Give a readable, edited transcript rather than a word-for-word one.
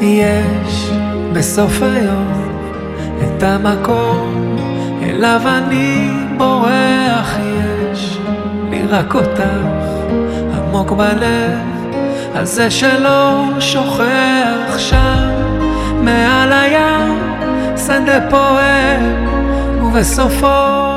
לי יש בסוף היום את המקום אליו אני בורח, יש לי רק אותך עמוק בלב הזה שלא שוכח, שם מעל הים שדה פועם ובסופו